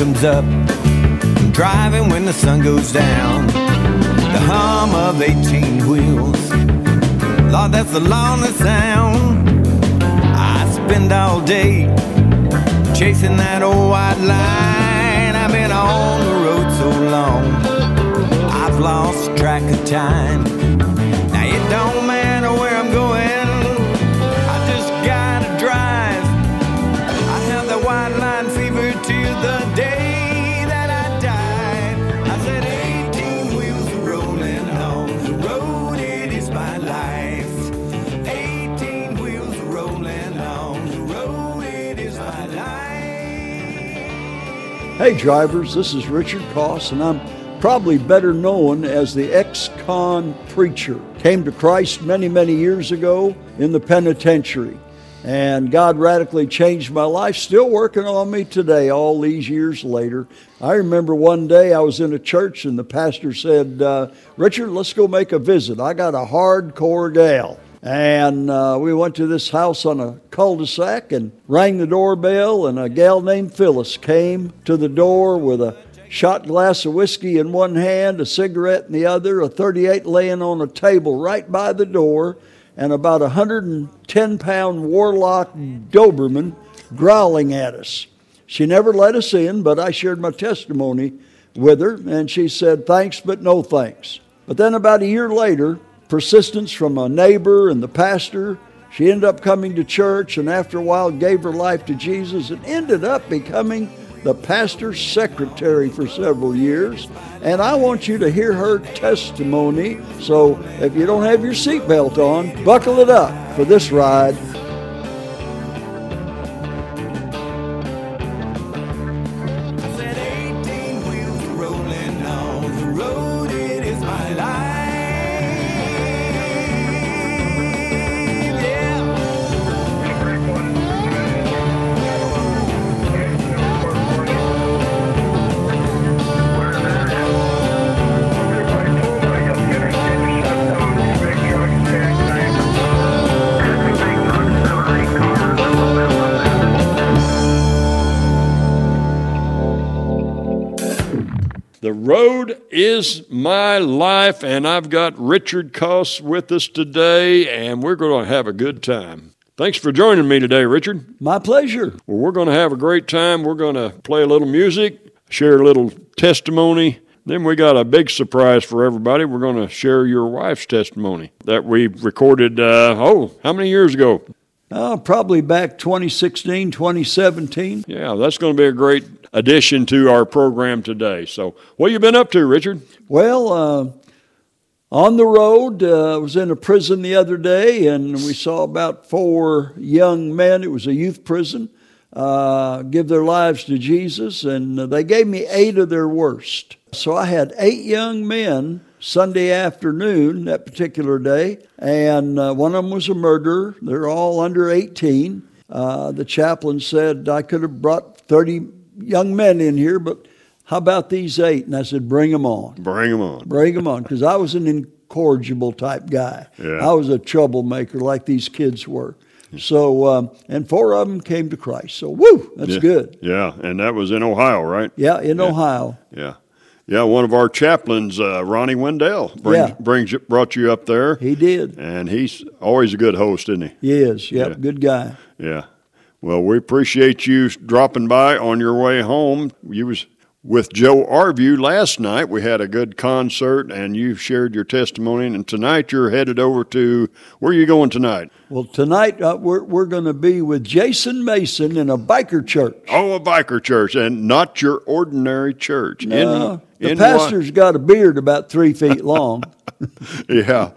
comes up, I'm driving when the sun goes down. The hum of 18 wheels, Lord, that's the loneliest sound. I spend all day chasing that old white line. I've been on the road so long, I've lost track of time. Now it don't matter where I'm going, I just gotta drive. I have the white line fever till the day that I die. I said 18 wheels are rolling on the road, it is my life. 18 wheels are rolling on the road, it is my life. Hey drivers, this is Richard Koss, and I'm probably better known as the ex-con preacher. Came to Christ many, many years ago in the penitentiary, and God radically changed my life, still working on me today, all these years later. I remember one day I was in a church and the pastor said, Richard, let's go make a visit. I got a hardcore gal. And we went to this house on a cul-de-sac and rang the doorbell, and a gal named Phyllis came to the door with a shot glass of whiskey in one hand, a cigarette in the other, a .38 laying on a table right by the door, and about 110-pound Warlock Doberman growling at us. She never let us in, but I shared my testimony with her, and she said, thanks, but no thanks. But then about a year later, persistence from a neighbor and the pastor, she ended up coming to church, and after a while gave her life to Jesus and ended up becoming the pastor's secretary for several years. And I want you to hear her testimony. So if you don't have your seatbelt on, buckle it up for this ride. I said 18 wheels are rolling on the road, it is my life. The road is my life, and I've got Richard Koss with us today, and we're going to have a good time. Thanks for joining me today, Richard. My pleasure. Well, we're going to have a great time. We're going to play a little music, share a little testimony. Then we got a big surprise for everybody. We're going to share your wife's testimony that we recorded, how many years ago? Probably back 2016, 2017. Yeah, that's going to be a great addition to our program today. So what have you been up to, Richard? Well, on the road, I was in a prison the other day, and we saw about 4 young men. It was a youth prison, give their lives to Jesus, and they gave me 8 of their worst. So I had 8 young men Sunday afternoon, that particular day, and one of them was a murderer. They're all under 18. The chaplain said I could have brought 30 young men in here, but how about these 8? And I said, bring them on. Bring them on. Bring them on, because I was an incorrigible type guy. Yeah. I was a troublemaker like these kids were. So, and 4 of them came to Christ. So, woo, that's good. Yeah, and that was in Ohio, right? Yeah, in Ohio. Yeah. Yeah, one of our chaplains, Ronnie Wendell, brought you up there. He did. And he's always a good host, isn't he? He is, yep, good guy. Yeah. Well, we appreciate you dropping by on your way home. You was with Joe Arview last night. We had a good concert, and you shared your testimony. And tonight you're headed over to, where are you going tonight? Well, tonight we're going to be with Jason Mason in a biker church. Oh, a biker church, and not your ordinary church. No, the pastor's got a beard about 3 feet long. Yeah,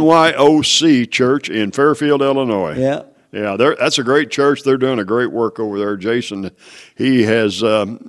NYOC Church in Fairfield, Illinois. Yeah. Yeah, that's a great church. They're doing a great work over there. Jason, he has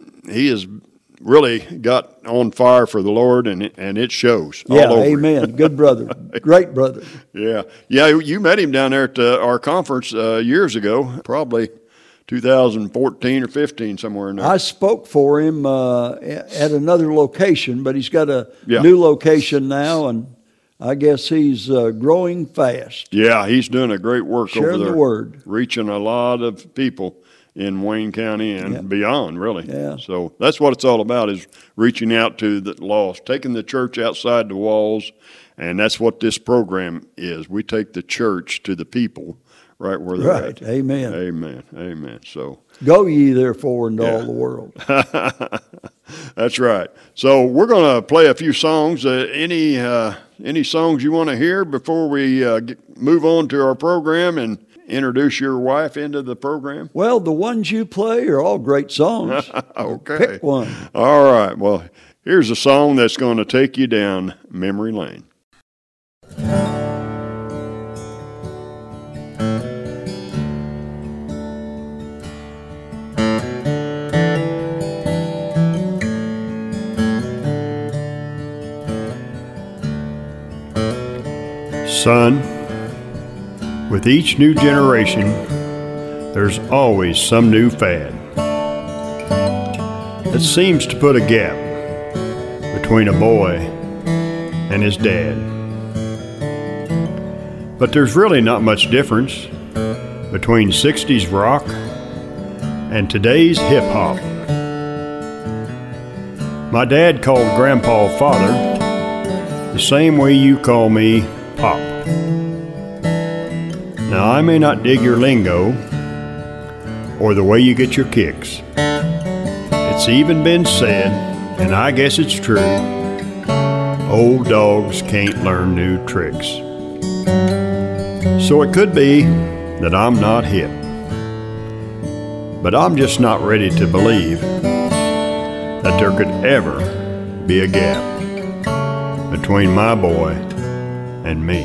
really got on fire for the Lord, and it shows all over. Amen. Good brother. Great brother. Yeah. You met him down there at our conference years ago, probably 2014 or 15, somewhere in there. I spoke for him at another location, but he's got a new location now, and I guess he's growing fast. Yeah, he's doing a great work over there. Sharing the word. Reaching a lot of people. in Wayne County and beyond, really. Yeah. So that's what it's all about, is reaching out to the lost, taking the church outside the walls, and that's what this program is. We take the church to the people right where they're at. Amen. Amen. Amen. So go ye therefore into all the world. That's right. So we're going to play a few songs. Any songs you want to hear before we move on to our program and introduce your wife into the program? Well, the ones you play are all great songs. Okay. Pick one. All right. Well, here's a song that's going to take you down memory lane. Son, with each new generation, there's always some new fad that seems to put a gap between a boy and his dad. But there's really not much difference between 60s rock and today's hip-hop. My dad called Grandpa father the same way you call me Pop. Now, I may not dig your lingo or the way you get your kicks. It's even been said, and I guess it's true, old dogs can't learn new tricks. So it could be that I'm not hip, but I'm just not ready to believe that there could ever be a gap between my boy and me.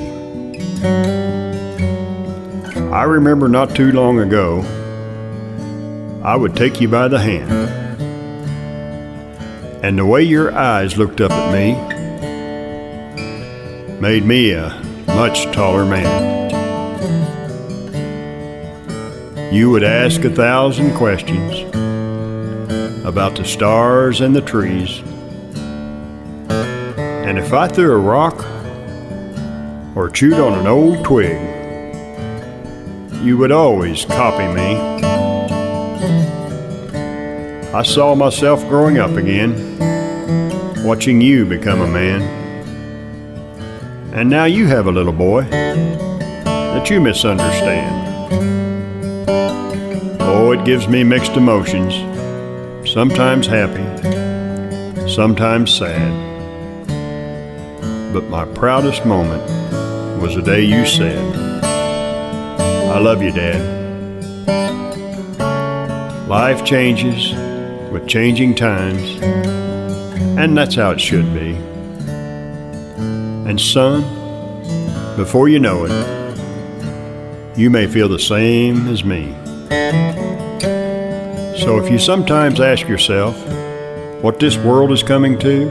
I remember not too long ago, I would take you by the hand, and the way your eyes looked up at me made me a much taller man. You would ask 1,000 questions about the stars and the trees, and if I threw a rock or chewed on an old twig, you would always copy me. I saw myself growing up again, watching you become a man. And now you have a little boy that you misunderstand. Oh, it gives me mixed emotions, sometimes happy, sometimes sad. But my proudest moment was the day you said, I love you, Dad. Life changes with changing times, and that's how it should be. And son, before you know it, you may feel the same as me. So if you sometimes ask yourself what this world is coming to,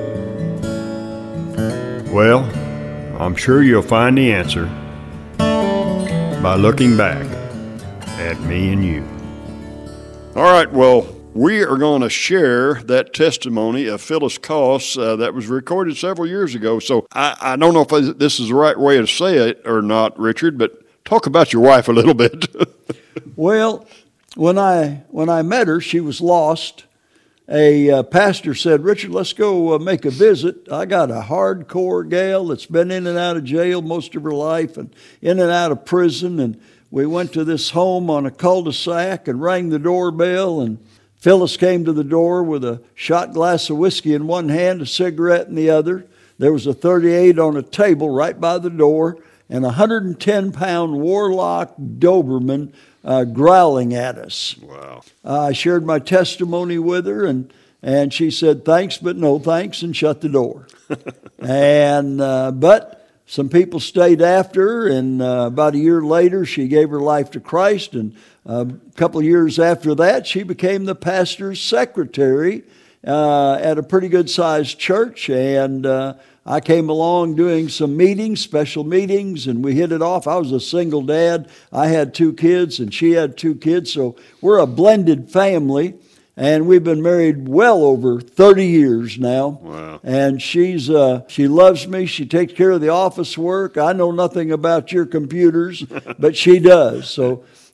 well, I'm sure you'll find the answer by looking back at me and you. All right, well, we are going to share that testimony of Phyllis Koss that was recorded several years ago. So I don't know if this is the right way to say it or not, Richard, but talk about your wife a little bit. Well, when I met her, she was lost. A pastor said, Richard, let's go make a visit. I got a hardcore gal that's been in and out of jail most of her life and in and out of prison. And we went to this home on a cul-de-sac and rang the doorbell. And Phyllis came to the door with a shot glass of whiskey in one hand, a cigarette in the other. There was a .38 on a table right by the door and a 110-pound Warlock Doberman growling at us. Wow. I shared my testimony with her, and she said, thanks, but no thanks, and shut the door. And but some people stayed after her, and about a year later, she gave her life to Christ, and a couple of years after that, she became the pastor's secretary at a pretty good-sized church, and I came along doing some meetings, special meetings, and we hit it off. I was a single dad. I had 2 kids, and she had 2 kids, so we're a blended family, and we've been married well over 30 years now. Wow. And she loves me. She takes care of the office work. I know nothing about your computers, but she does. So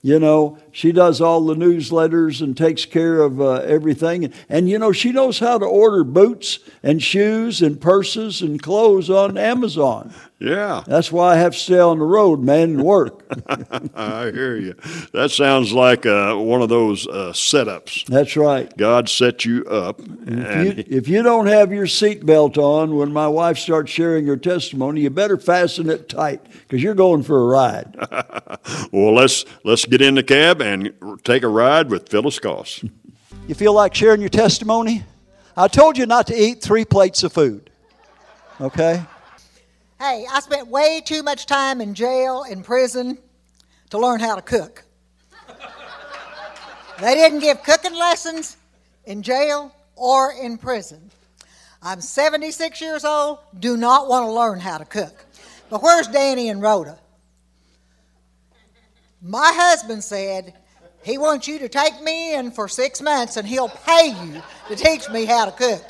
You know, she does all the newsletters and takes care of everything. And, you know, she knows how to order boots and shoes and purses and clothes on Amazon. Yeah. That's why I have to stay on the road, man, and work. I hear you. That sounds like one of those setups. That's right. God set you up. If you don't have your seatbelt on when my wife starts sharing her testimony, you better fasten it tight because you're going for a ride. Well, let's get in the cab and take a ride with Phyllis Goss. You feel like sharing your testimony? I told you not to eat 3 plates of food. Okay? Hey, I spent way too much time in jail, in prison, to learn how to cook. They didn't give cooking lessons in jail or in prison. I'm 76 years old, do not want to learn how to cook. But where's Danny and Rhoda? My husband said he wants you to take me in for 6 months and he'll pay you to teach me how to cook.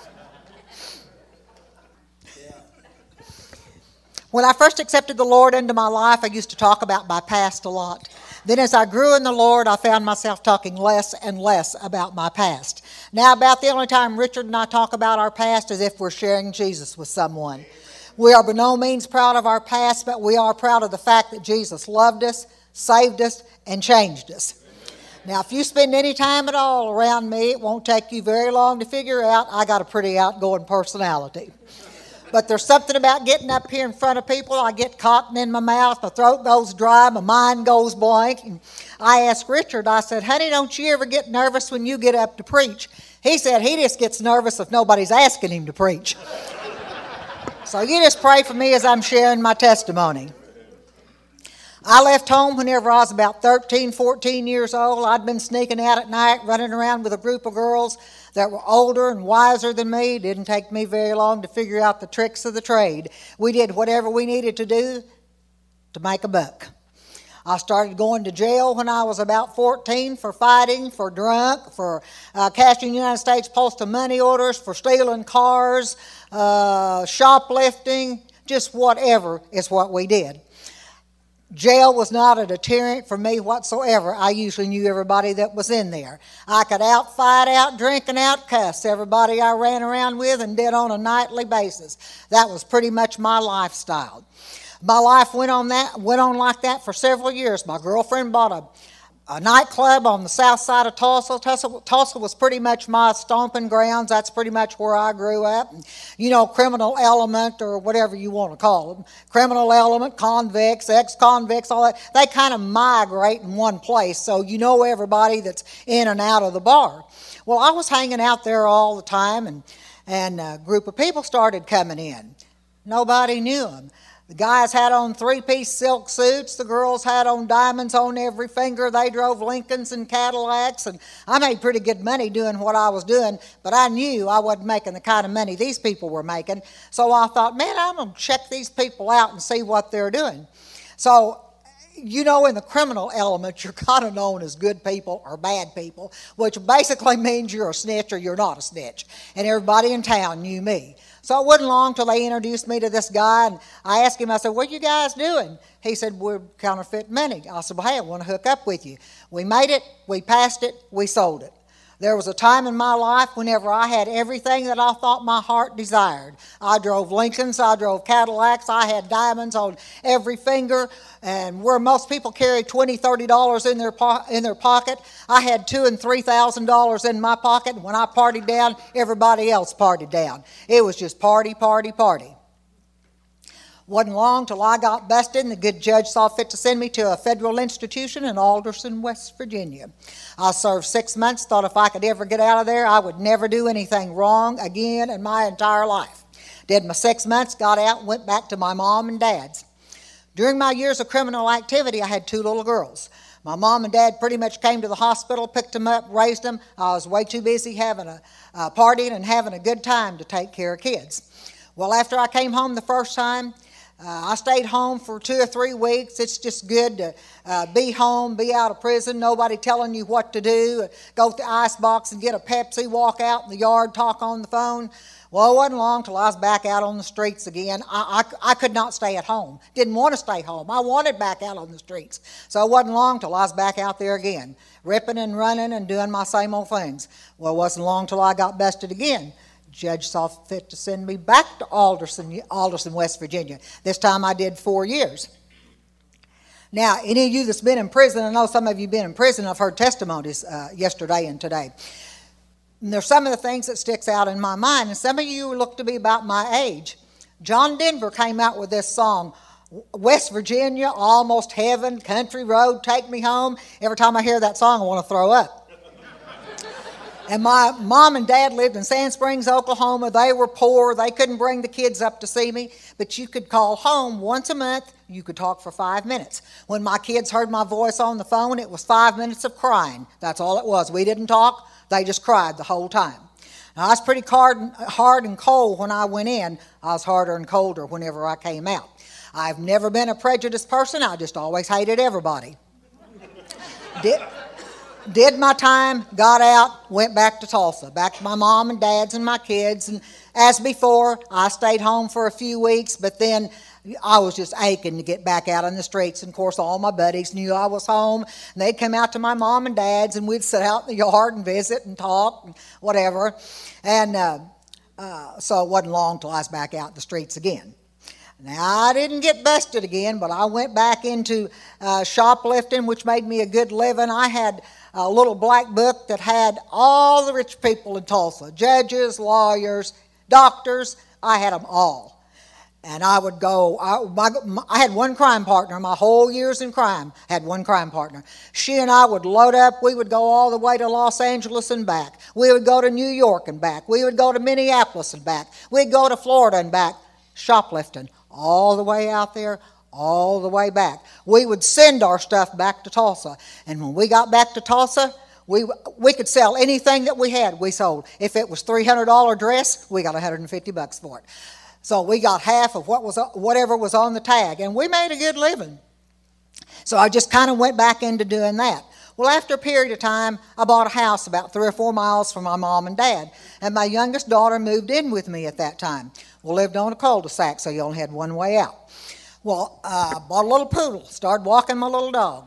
When I first accepted the Lord into my life, I used to talk about my past a lot. Then as I grew in the Lord, I found myself talking less and less about my past. Now about the only time Richard and I talk about our past is if we're sharing Jesus with someone. We are by no means proud of our past, but we are proud of the fact that Jesus loved us, saved us, and changed us. Now, if you spend any time at all around me, it won't take you very long to figure out I got a pretty outgoing personality. But there's something about getting up here in front of people. I get cotton in my mouth, my throat goes dry, my mind goes blank. And I asked Richard, I said, honey, don't you ever get nervous when you get up to preach? He said he just gets nervous if nobody's asking him to preach. So you just pray for me as I'm sharing my testimony. I left home whenever I was about 13, 14 years old. I'd been sneaking out at night, running around with a group of girls that were older and wiser than me. It didn't take me very long to figure out the tricks of the trade. We did whatever we needed to do to make a buck. I started going to jail when I was about 14 for fighting, for drunk, for cashing United States Postal money orders, for stealing cars, shoplifting, just whatever is what we did. Jail was not a deterrent for me whatsoever. I usually knew everybody that was in there. I could outfight, outdrink, and outcuss everybody I ran around with and did on a nightly basis. That was pretty much my lifestyle. My life went on like that for several years. My girlfriend bought a nightclub on the south side of Tulsa. Tulsa was pretty much my stomping grounds. That's pretty much where I grew up. You know, criminal element or whatever you want to call them. Criminal element, convicts, ex-convicts, all that. They kind of migrate in one place, so you know everybody that's in and out of the bar. Well, I was hanging out there all the time, and a group of people started coming in. Nobody knew them. The guys had on 3-piece silk suits. The girls had on diamonds on every finger. They drove Lincolns and Cadillacs. And I made pretty good money doing what I was doing, but I knew I wasn't making the kind of money these people were making. So I thought, man, I'm going to check these people out and see what they're doing. So, you know, in the criminal element, you're kind of known as good people or bad people, which basically means you're a snitch or you're not a snitch. And everybody in town knew me. So it wasn't long till they introduced me to this guy, and I asked him, I said, what are you guys doing? He said, we're counterfeit money. I said, well, hey, I want to hook up with you. We made it, we passed it, we sold it. There was a time in my life whenever I had everything that I thought my heart desired. I drove Lincolns, I drove Cadillacs, I had diamonds on every finger, and where most people carry $20, $30 in their pocket, I had $2,000 and $3,000 in my pocket. When I partied down, everybody else partied down. It was just party, party, party. Wasn't long till I got busted, and the good judge saw fit to send me to a federal institution in Alderson, West Virginia. I served 6 months, thought if I could ever get out of there, I would never do anything wrong again in my entire life. Did my 6 months, got out, and went back to my mom and dad's. During my years of criminal activity, I had 2 little girls. My mom and dad pretty much came to the hospital, picked them up, raised them. I was way too busy having a partying and having a good time to take care of kids. Well, after I came home the first time, I stayed home for 2 or 3 weeks. It's just good to be home, be out of prison, nobody telling you what to do, go to the ice box and get a Pepsi, walk out in the yard, talk on the phone. Well, it wasn't long till I was back out on the streets again. I could not stay at home. Didn't want to stay home. I wanted back out on the streets. So it wasn't long till I was back out there again, ripping and running and doing my same old things. Well, it wasn't long till I got busted again. Judge saw fit to send me back to Alderson, West Virginia. This time I did 4 years. Now, any of you that's been in prison, I know some of you have been in prison, I've heard testimonies yesterday and today. And there's some of the things that sticks out in my mind, and some of you look to be about my age. John Denver came out with this song, West Virginia, almost heaven, country road, take me home. Every time I hear that song, I want to throw up. And my mom and dad lived in Sand Springs, Oklahoma. They were poor. They couldn't bring the kids up to see me. But you could call home once a month. You could talk for 5 minutes. When my kids heard my voice on the phone, it was 5 minutes of crying. That's all it was. We didn't talk. They just cried the whole time. Now, I was pretty hard and cold when I went in. I was harder and colder whenever I came out. I've never been a prejudiced person. I just always hated everybody. Did my time, got out, went back to Tulsa, back to my mom and dad's and my kids. And as before, I stayed home for a few weeks, but then I was just aching to get back out on the streets. And of course, all my buddies knew I was home, and they'd come out to my mom and dad's, and we'd sit out in the yard and visit and talk and whatever. And so it wasn't long till I was back out in the streets again. Now, I didn't get busted again, but I went back into shoplifting, which made me a good living. I had a little black book that had all the rich people in Tulsa, judges, lawyers, doctors. I had them all. And I would go, I had one crime partner, my whole years in crime, had one crime partner. She and I would load up, we would go all the way to Los Angeles and back. We would go to New York and back. We would go to Minneapolis and back. We'd go to Florida and back, shoplifting, all the way out there, all the way back. We would send our stuff back to Tulsa. And when we got back to Tulsa, we could sell anything that we had, we sold. If it was $300 dress, we got $150 for it. So we got half of whatever was on the tag, and we made a good living. So I just kind of went back into doing that. Well, after a period of time, I bought a house about 3 or 4 miles from my mom and dad, and my youngest daughter moved in with me at that time. We lived on a cul-de-sac, so you only had one way out. Well, I bought a little poodle, started walking my little dog.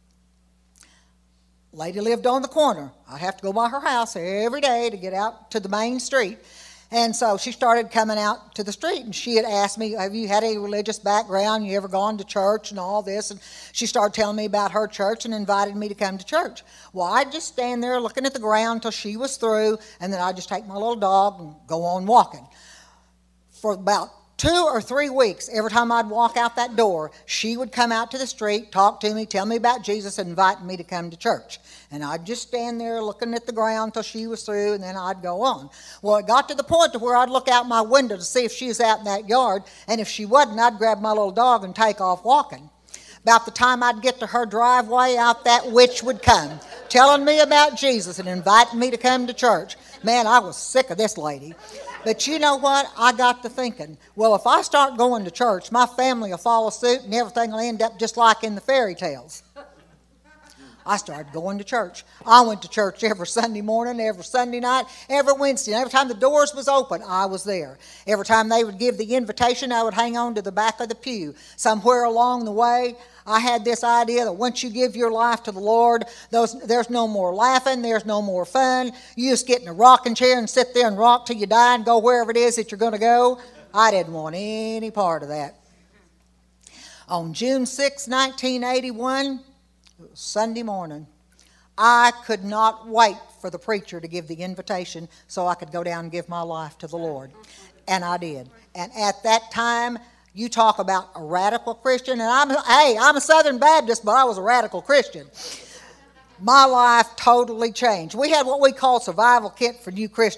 Lady lived on the corner. I'd have to go by her house every day to get out to the main street. And so she started coming out to the street, and she had asked me, have you had any religious background? You ever gone to church and all this? And she started telling me about her church and invited me to come to church. Well, I'd just stand there looking at the ground until she was through, and then I'd just take my little dog and go on walking. For about 2 or 3 weeks, every time I'd walk out that door, she would come out to the street, talk to me, tell me about Jesus, and invite me to come to church. And I'd just stand there looking at the ground till she was through, and then I'd go on. Well, it got to the point to where I'd look out my window to see if she was out in that yard, and if she wasn't, I'd grab my little dog and take off walking. About the time I'd get to her driveway, out that witch would come, telling me about Jesus and inviting me to come to church. Man, I was sick of this lady. But you know what? I got to thinking, well, if I start going to church, my family will follow suit and everything will end up just like in the fairy tales. I started going to church. I went to church every Sunday morning, every Sunday night, every Wednesday. And every time the doors was open, I was there. Every time they would give the invitation, I would hang on to the back of the pew. Somewhere along the way, I had this idea that once you give your life to the Lord, there's no more laughing, there's no more fun. You just get in a rocking chair and sit there and rock till you die and go wherever it is that you're going to go. I didn't want any part of that. On June 6, 1981, it was Sunday morning, I could not wait for the preacher to give the invitation so I could go down and give my life to the Lord. And I did. And at that time, you talk about a radical Christian, and I'm a Southern Baptist, but I was a radical Christian. My life totally changed. We had what we call survival kit for new Christians.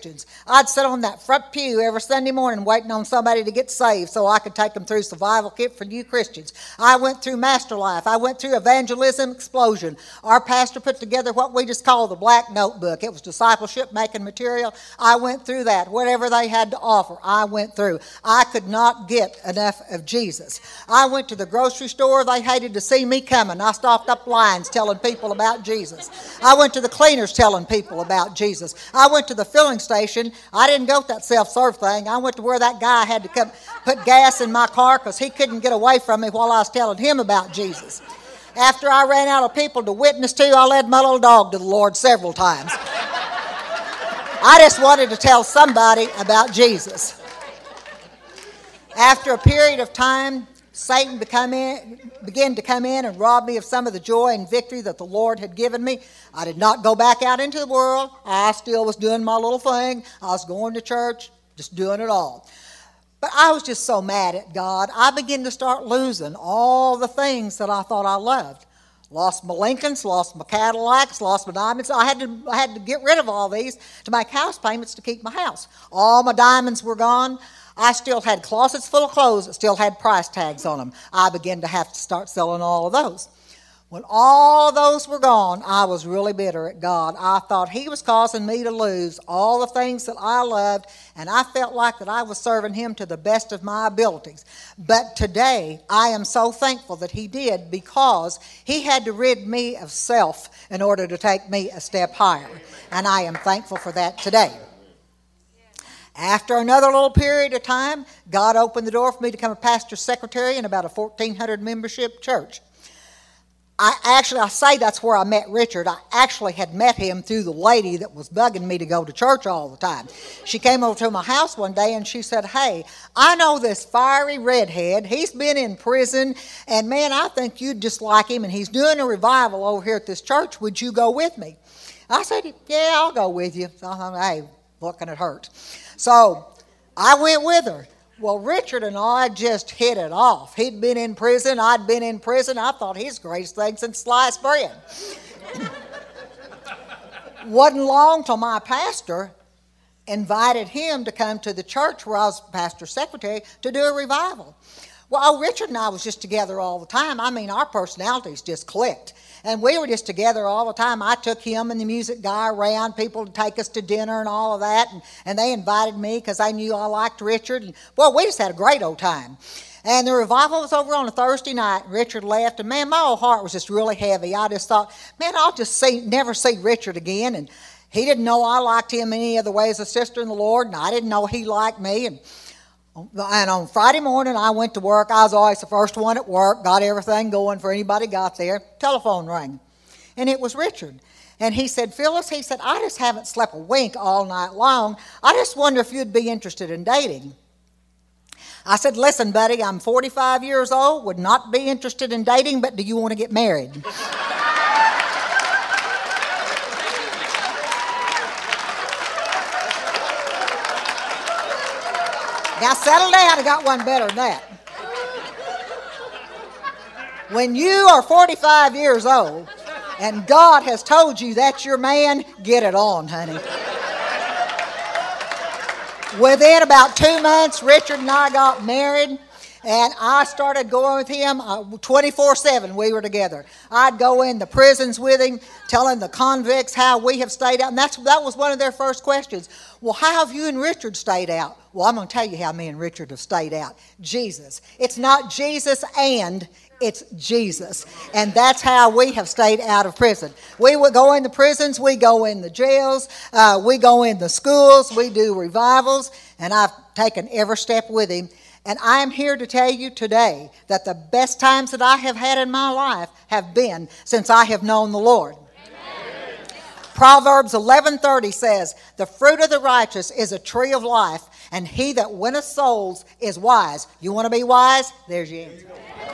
I'd sit on that front pew every Sunday morning waiting on somebody to get saved so I could take them through Survival Kit for New Christians. I went through Master Life. I went through Evangelism Explosion. Our pastor put together what we just call the Black Notebook. It was discipleship making material. I went through that. Whatever they had to offer, I went through. I could not get enough of Jesus. I went to the grocery store. They hated to see me coming. I stopped up lines telling people about Jesus. I went to the cleaners telling people about Jesus. I went to the filling station. I didn't go to that self-serve thing. I went to where that guy had to come put gas in my car because he couldn't get away from me while I was telling him about Jesus. After I ran out of people to witness to, I led my little dog to the Lord several times. I just wanted to tell somebody about Jesus. After a period of time, Satan began to come in and rob me of some of the joy and victory that the Lord had given me. I did not go back out into the world. I still was doing my little thing. I was going to church, just doing it all. But I was just so mad at God. I began to start losing all the things that I thought I loved. Lost my Lincolns, lost my Cadillacs, lost my diamonds. I had to get rid of all these to make house payments to keep my house. All my diamonds were gone. I still had closets full of clothes that still had price tags on them. I began to have to start selling all of those. When all of those were gone, I was really bitter at God. I thought He was causing me to lose all the things that I loved, and I felt like that I was serving Him to the best of my abilities. But today, I am so thankful that He did, because He had to rid me of self in order to take me a step higher. And I am thankful for that today. After another little period of time, God opened the door for me to become a pastor's secretary in about a 1,400 membership church. I say that's where I met Richard. I actually had met him through the lady that was bugging me to go to church all the time. She came over to my house one day and she said, "Hey, I know this fiery redhead. He's been in prison, and man, I think you'd just like him, and he's doing a revival over here at this church. Would you go with me?" I said, "Yeah, I'll go with you." So I thought, hey, what can it hurt? So I went with her. Well, Richard and I just hit it off. He'd been in prison. I'd been in prison. I thought his greatest thing since sliced bread. Wasn't long till my pastor invited him to come to the church where I was pastor secretary to do a revival. Well, Richard and I was just together all the time. I mean, our personalities just clicked. And we were just together all the time. I took him and the music guy around, people to take us to dinner and all of that. And they invited me because they knew I liked Richard. And, well, we just had a great old time. And the revival was over on a Thursday night. Richard left. And, man, my old heart was just really heavy. I just thought, man, I'll just never see Richard again. And he didn't know I liked him any other way as a sister in the Lord. And I didn't know he liked me. And on Friday morning, I went to work. I was always the first one at work, got everything going for anybody got there. Telephone rang, and it was Richard. And he said, "Phyllis," he said, "I just haven't slept a wink all night long. I just wonder if you'd be interested in dating." I said, "Listen, buddy, I'm 45 years old, would not be interested in dating, but do you want to get married?" Now settle down, I got one better than that. When you are 45 years old and God has told you that's your man, get it on, honey. Within about 2 months, Richard and I got married, and I started going with him 24/7. We were together. I'd go in the prisons with him, telling the convicts how we have stayed out. And that was one of their first questions. "Well, how have you and Richard stayed out?" Well, I'm going to tell you how me and Richard have stayed out. Jesus. It's not Jesus and, it's Jesus. And that's how we have stayed out of prison. We would go in the prisons, we go in the jails, we go in the schools, we do revivals, and I've taken every step with him. And I am here to tell you today that the best times that I have had in my life have been since I have known the Lord. Amen. Proverbs 11:30 says, "The fruit of the righteous is a tree of life, and he that winneth souls is wise." You want to be wise? There's your answer.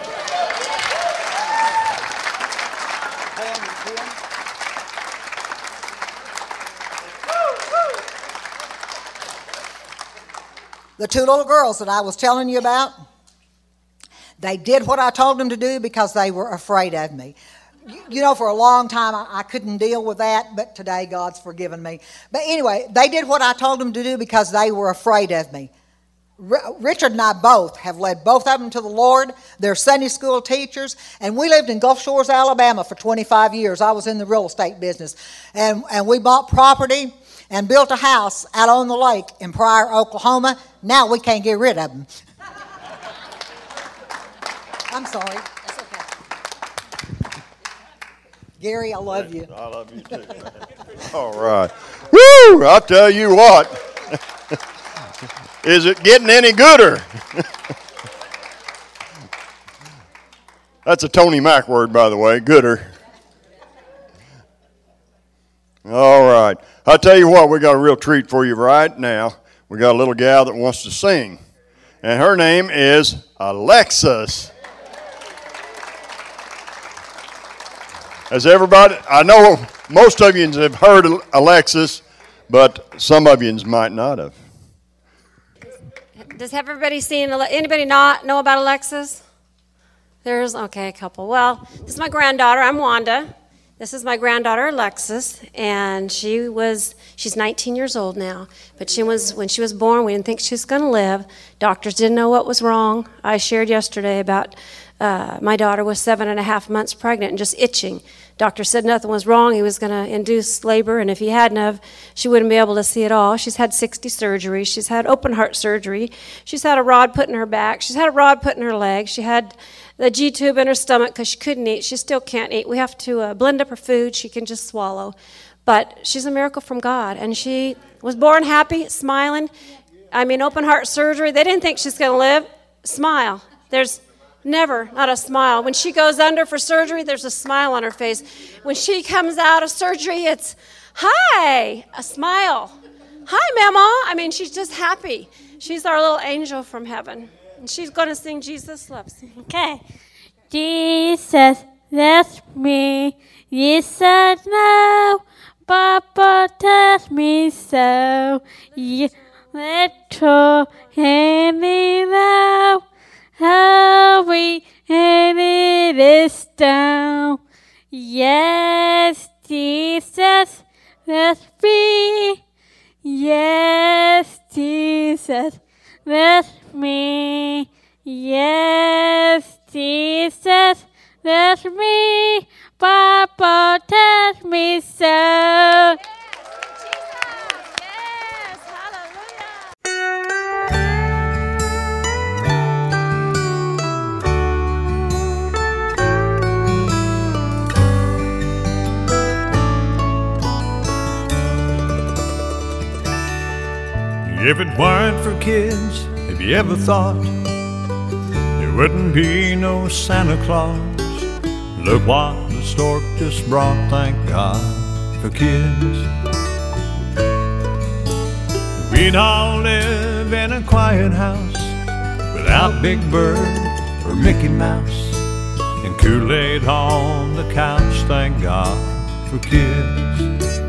The 2 little girls that I was telling you about, they did what I told them to do because they were afraid of me. for a long time I couldn't deal with that, but today God's forgiven me. But anyway, they did what I told them to do because they were afraid of me. Richard and I both have led both of them to the Lord. They're Sunday school teachers, and we lived in Gulf Shores, Alabama for 25 years. I was in the real estate business, and we bought property and built a house out on the lake in Pryor, Oklahoma. Now we can't get rid of them. I'm sorry. That's okay. Gary, I love you. I love you too, man. All right. Woo! I'll tell you what. Is it getting any gooder? That's a Tony Mack word, by the way, gooder. All right. I'll tell you what, we got a real treat for you right now. We got a little gal that wants to sing, and her name is Alexis. As everybody, I know most of you have heard Alexis, but some of you might not have. Does everybody anybody not know about Alexis? There's, okay, a couple. Well, this is my granddaughter. I'm Wanda. This is my granddaughter, Alexis, and she's 19 years old now. But when she was born, we didn't think she was going to live. Doctors didn't know what was wrong. I shared yesterday about my daughter was 7.5 months pregnant and just itching. Doctor said nothing was wrong. He was going to induce labor, and if he hadn't have, she wouldn't be able to see at all. She's had 60 surgeries. She's had open heart surgery. She's had a rod put in her back. She's had a rod put in her leg. She had the G-tube in her stomach because she couldn't eat. She still can't eat. We have to blend up her food. She can just swallow. But she's a miracle from God, and she was born happy, smiling. Open heart surgery. They didn't think she's going to live. Smile. There's never not a smile. When she goes under for surgery, there's a smile on her face. When she comes out of surgery, it's, hi, a smile. Hi, Mama. She's just happy. She's our little angel from heaven. And she's going to sing Jesus Loves. Okay. Jesus loves me. Jesus no. Papa tells me so. Little Henry now. How we handed this down. Yes, Jesus loves me. Yes, Jesus loves me. Yes, Jesus loves me. Papa tells me so. If it weren't for kids, have you ever thought there wouldn't be no Santa Claus? Look what the stork just brought, thank God for kids. We'd all live in a quiet house without Big Bird or Mickey Mouse, and Kool-Aid on the couch, thank God for kids.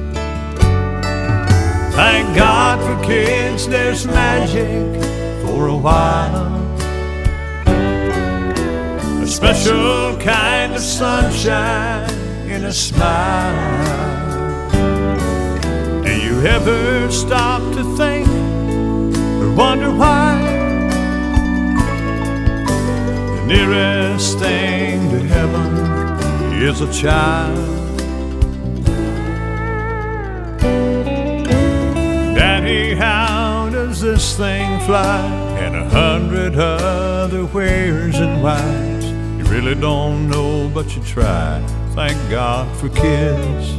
Thank God for kids, there's magic for a while. A special kind of sunshine in a smile. Do you ever stop to think or wonder why the nearest thing to heaven is a child? Daddy, how does this thing fly? And 100 other wheres and whys. You really don't know, but you try. Thank God for kids.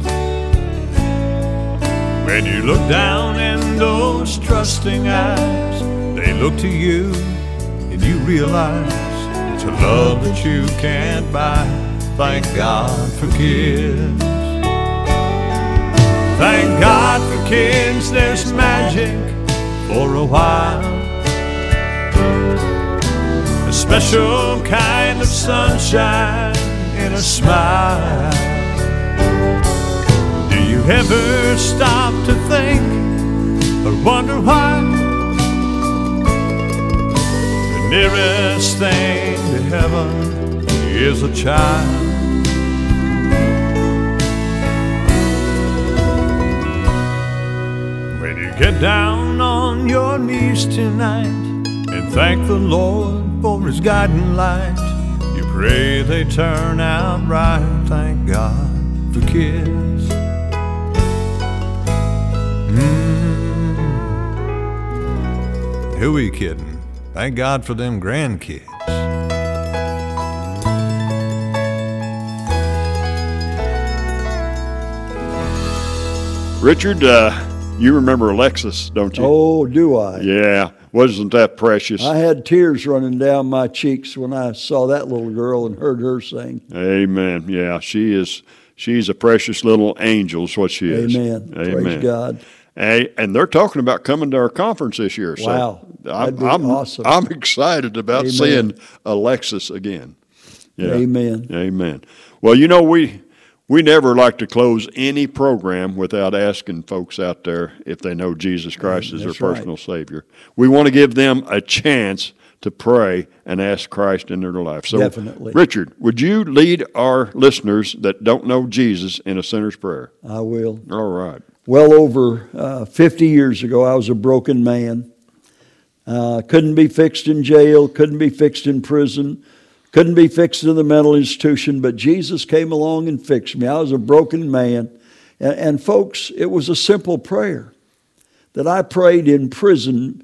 When you look down in those trusting eyes, they look to you and you realize it's a love that you can't buy. Thank God for kids. Thank God for kids, there's magic for a while. A special kind of sunshine in a smile. Do you ever stop to think or wonder why the nearest thing to heaven is a child? Get down on your knees tonight and thank the Lord for His guiding light. You pray they turn out right. Thank God for kids. Who are you kidding? Thank God for them grandkids. Richard, you remember Alexis, don't you? Oh, do I? Yeah. Wasn't that precious? I had tears running down my cheeks when I saw that little girl and heard her sing. Amen. Yeah, she's a precious little angel is what she is. Amen. Praise God. And they're talking about coming to our conference this year. So wow. That'd be awesome. I'm excited about seeing Alexis again. Yeah. Amen. Amen. Well, you know, we never like to close any program without asking folks out there if they know Jesus Christ as their personal Savior. We want to give them a chance to pray and ask Christ into their life. So, definitely. Richard, would you lead our listeners that don't know Jesus in a sinner's prayer? I will. All right. Well over 50 years ago, I was a broken man. Couldn't be fixed in jail, couldn't be fixed in prison, couldn't be fixed in the mental institution, but Jesus came along and fixed me. I was a broken man. And folks, it was a simple prayer that I prayed in prison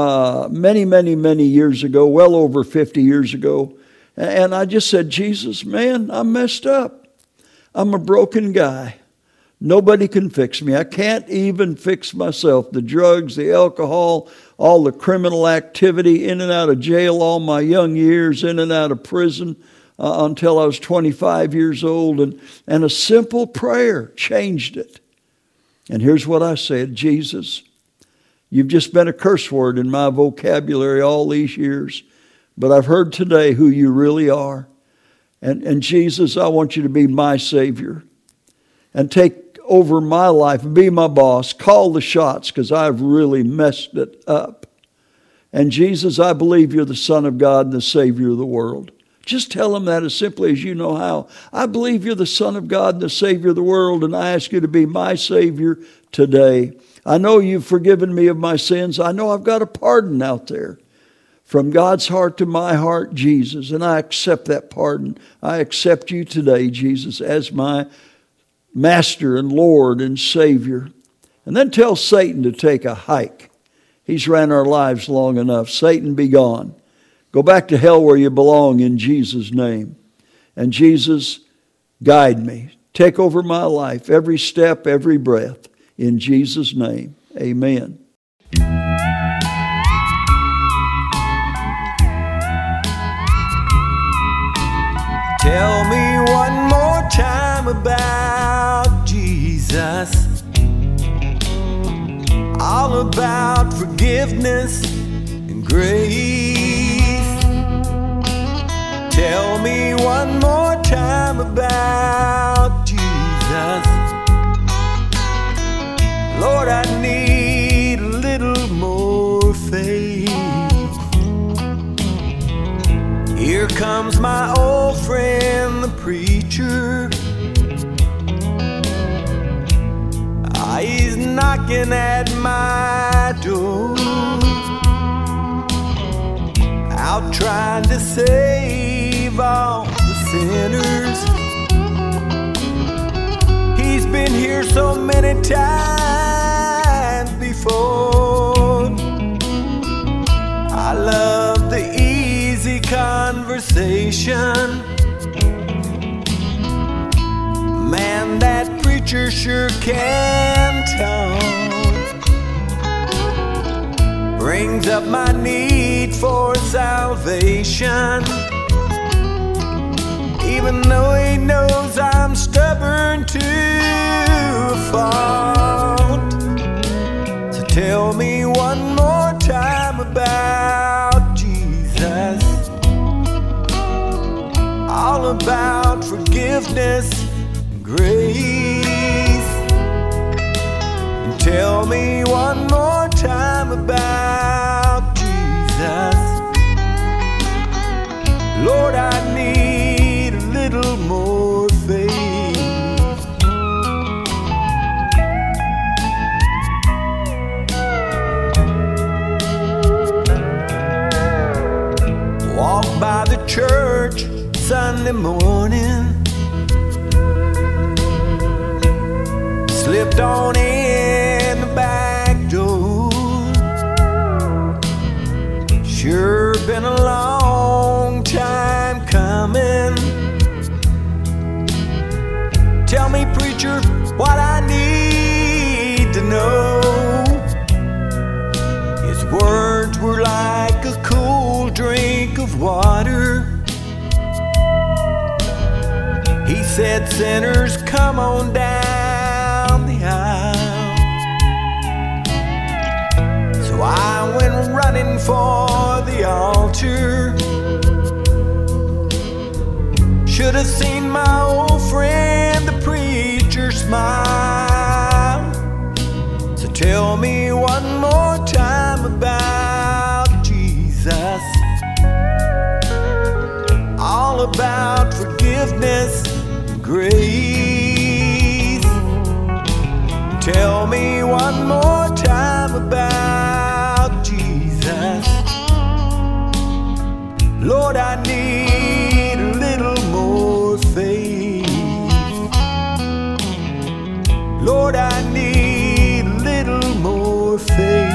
many, many, many years ago, well over 50 years ago. And I just said, Jesus, man, I'm messed up. I'm a broken guy. Nobody can fix me. I can't even fix myself. The drugs, the alcohol, all the criminal activity, in and out of jail all my young years, in and out of prison until I was 25 years old. And a simple prayer changed it. And here's what I said, Jesus, you've just been a curse word in my vocabulary all these years, but I've heard today who you really are. And Jesus, I want you to be my Savior and take over my life, be my boss, call the shots because I've really messed it up. And Jesus, I believe you're the Son of God and the Savior of the world. Just tell him that as simply as you know how. I believe you're the Son of God and the Savior of the world, and I ask you to be my Savior today. I know you've forgiven me of my sins. I know I've got a pardon out there. From God's heart to my heart, Jesus, and I accept that pardon. I accept you today, Jesus, as my Master and Lord and Savior. And then tell Satan to take a hike. He's ran our lives long enough. Satan, be gone. Go back to hell where you belong in Jesus' name. And Jesus, guide me. Take over my life, every step, every breath. In Jesus' name, amen. Tell me one more time about Jesus. All about forgiveness and grace. Tell me one more time about Jesus. Lord, I need a little more faith. Here comes my old friend, the preacher. He's knocking at my door, out trying to save all the sinners. He's been here so many times before. I love the easy conversation. Man, that preacher sure can talk. Brings up my need for salvation. Even though he knows I'm stubborn to a fault. So tell me one more time about Jesus. All about forgiveness, grace. And tell me one more time about Jesus. Lord, I need a little more faith. early morning, slipped on in the back door. Sure been a long time coming. Tell me, preacher, what I need to know. His words were like a cool drink of water. He said, sinners, come on down the aisle. So I went running for the altar. Should have seen my old friend, the preacher, smile. So tell me one more time about Jesus. All about forgiveness, grace. Tell me one more time about Jesus. Lord, I need a little more faith. Lord, I need a little more faith.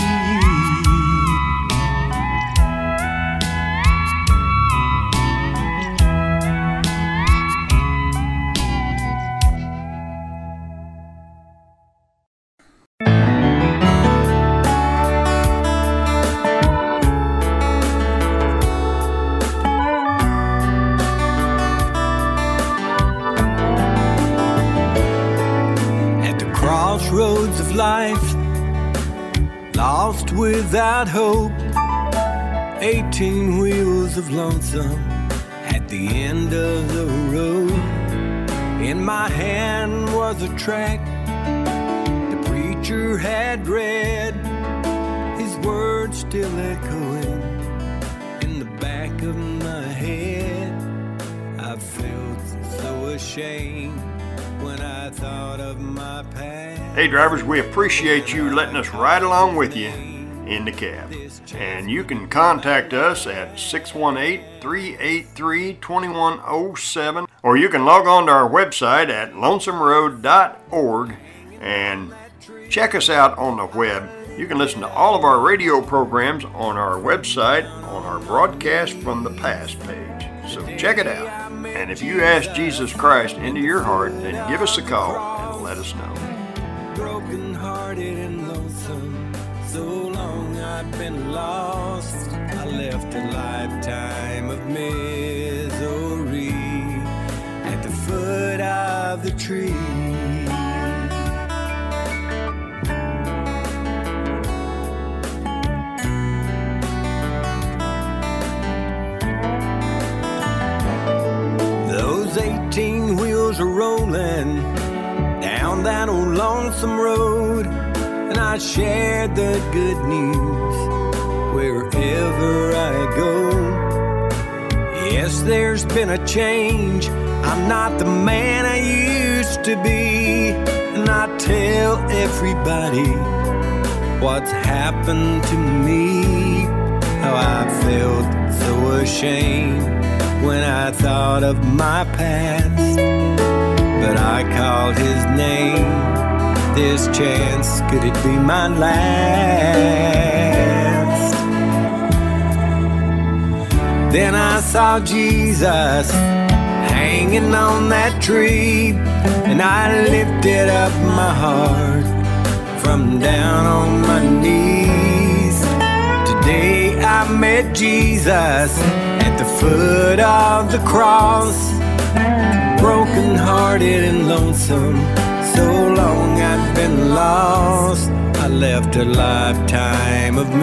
Crossroads of life, lost without hope, 18 wheels of lonesome at the end of the road. In my hand was a tract the preacher had read, his words still echoing in the back of my head. I felt so ashamed when I thought of my past. Hey drivers, we appreciate you letting us ride along with you in the cab. And you can contact us at 618-383-2107, or you can log on to our website at lonesomeroad.org and check us out on the web. You can listen to all of our radio programs on our website on our broadcast from the past page. So check it out. And if you ask Jesus Christ into your heart, then give us a call and let us know. Broken hearted and lonesome, so long I've been lost. I left a lifetime of misery at the foot of the tree. Those 18 wheels are rolling down that old lonesome road, and I shared the good news wherever I go. Yes, there's been a change. I'm not the man I used to be, and I tell everybody what's happened to me. How I felt so ashamed when I thought of my past, but I called his name. This chance, could it be my last? Then I saw Jesus hanging on that tree, and I lifted up my heart from down on my knees. Today I met Jesus at the foot of the cross, broken hearted and lonesome, so long I've been lost. I left a lifetime of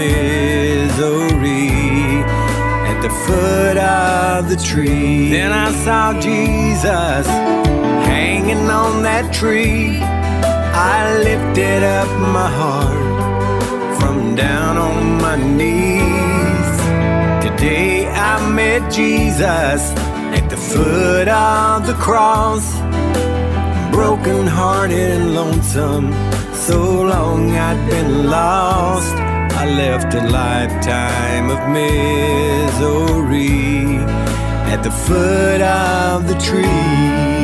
misery at the foot of the tree. Then I saw Jesus hanging on that tree. I lifted up my heart from down on my knees. Today I met Jesus at the foot of the cross, broken hearted and lonesome, so long I'd been lost. I left a lifetime of misery at the foot of the tree.